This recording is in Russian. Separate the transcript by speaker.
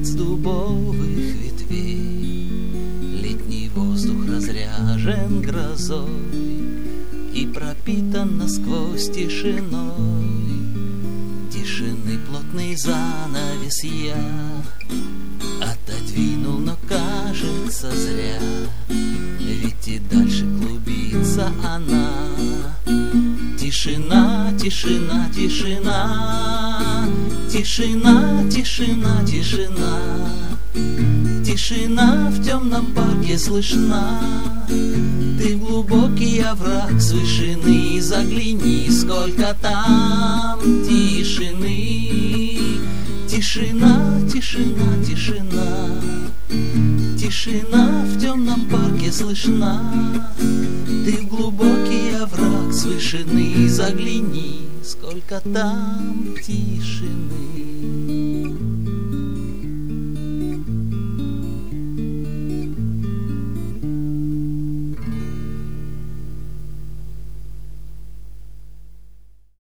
Speaker 1: конец дубовых ветвей. Летний воздух разряжен грозой и пропитан насквозь тишиной. Тишины плотный занавес я отодвинул, но кажется зря, ведь и дальше клубится она. Тишина, тишина, тишина, тишина, тишина, тишина. Тишина в темном парке слышна. Ты в глубокий овраг с вышины загляни, сколько там тишины. Тишина, тишина, тишина. Тишина в темном парке слышна. Ты в глубокий овраг с вышины загляни, сколько там тишины.